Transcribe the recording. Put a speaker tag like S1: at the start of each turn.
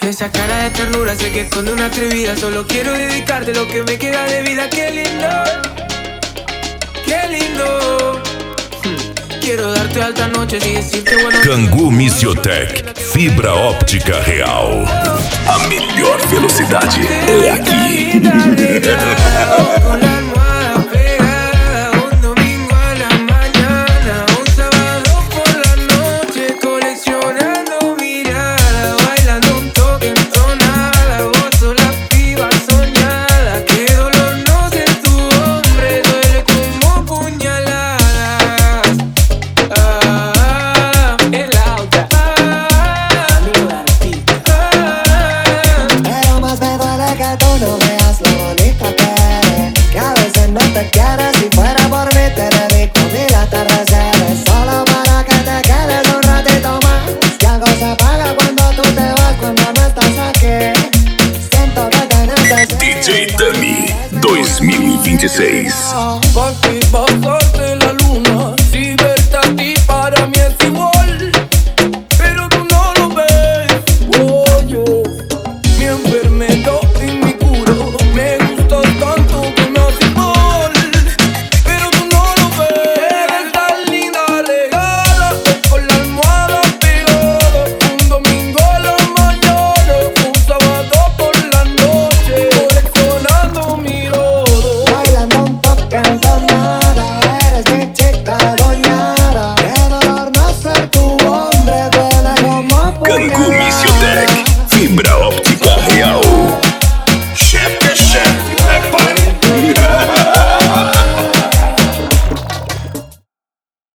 S1: Esa cara de ternura sé que esconde una atrevida. Solo quiero dedicarte lo que me queda de vida. Qué lindo, qué lindo. Quiero darte alta noche y decirte bueno.
S2: Cangu Misiotec, fibra óptica real. A melhor velocidade é aqui.
S1: Con la almohada pegada, un domingo a la mañana, un sábado por la noche, coleccionando miradas, bailando un toque en tonada. Vos sos la piba soñada, qué dolor no ser tu hombre, duele como puñaladas. El auto, amigo de artista.
S3: Pero más me duele que tú no veas lo bonita que eres, que a veces no te quieres. Si fuera por mí te dedico 1000 atardeceres, solo para que te quedes un ratito más. Que algo se paga cuando tú te vas, cuando no estás aquí. Siento que te necesito.
S2: DJ Dummy 2026.
S1: Por ti, por suerte,